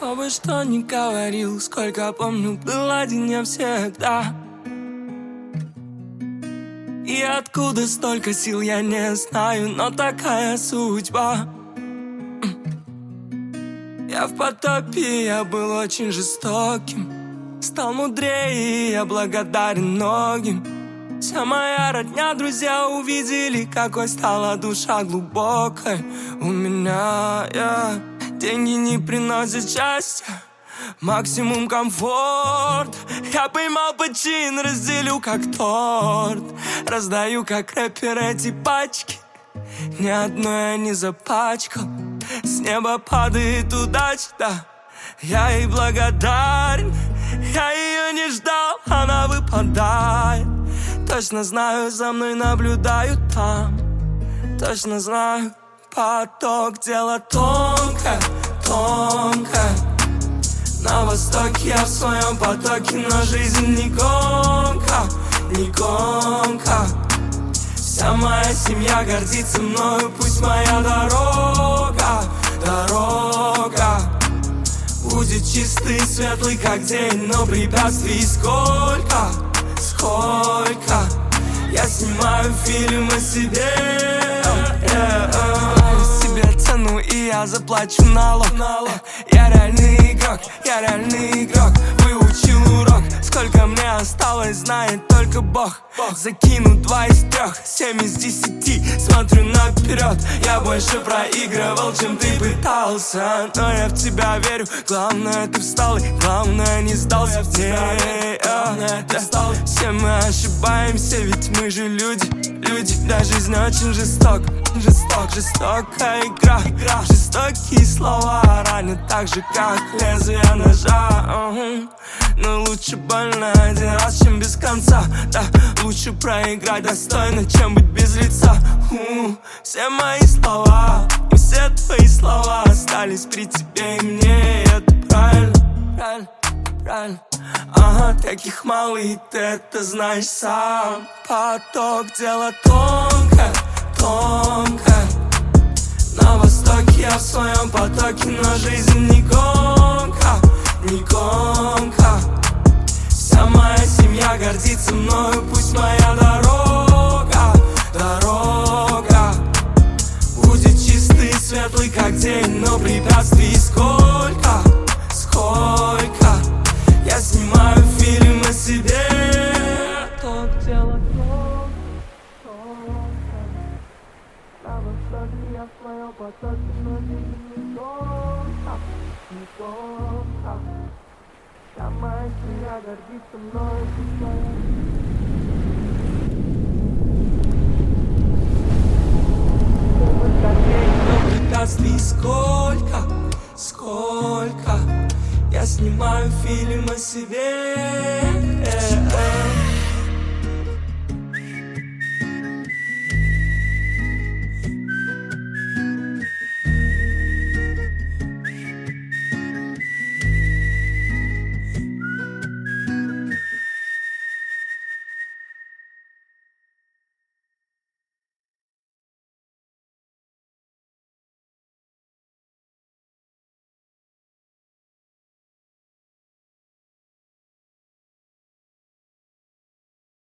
Кто бы что ни говорил, сколько помню, был один я всегда. И откуда столько сил, я не знаю, но такая судьба. Я в потопе, я был очень жестоким. Стал мудрее, и я благодарен многим. Вся моя родня, друзья увидели, какой стала душа глубокой у меня, Деньги не приносят счастья, максимум комфорт. Я поймал почин, разделю как торт. Раздаю как рэпер эти пачки, ни одной я не запачкал. С неба падает удача, да, я ей благодарен. Я ее не ждал, она выпадает. Точно знаю, за мной наблюдают там. Точно знаю, поток, дело тонкое, тонкое. На востоке я в своем потоке, но жизнь не гонка, не гонка. Вся моя семья гордится мною, пусть моя дорога, дорога будет чистый и светлый, как день, но препятствий сколько, сколько. Я снимаю фильм о себе, себе цену, и я заплачу налог. Я реальный игрок, я реальный игрок. Выучил урок, сколько мне осталось, знает только Бог. Закину 2 из 3, 7 из 10. Смотрю наперед, я больше проигрывал, чем ты пытался. Но я в тебя верю, главное ты встал, и главное не сдался в ней. Все мы ошибаемся, ведь мы же люди, люди. Да, жизнь очень жесток, жесток, жестокая игра. Жестокие слова ранят так же, как лезвие ножа. Но лучше больно один раз, чем без конца. Да, лучше проиграть достойно, чем быть без лица. Все мои слова и все твои слова остались при тебе и мне. И это правильно, правильно, правильно. Ага, таких мало, и ты это знаешь сам. Поток, дело тонкое, тонкое. На востоке я в своем потоке, но жизнь не гонка, не гонка. Вся моя семья гордится мною, пусть моя дорога, дорога будет чистый и светлый, как день, но препятствий сколько, сколько. Я снимаю фильм о себе. Ток, дело тонко. На востоке я в своем потоке, но жизнь не гонка, не гонка. Вся моя семья гордится мною, пусть моя. Препятствий сколько, сколько. Я снимаю фильм о себе.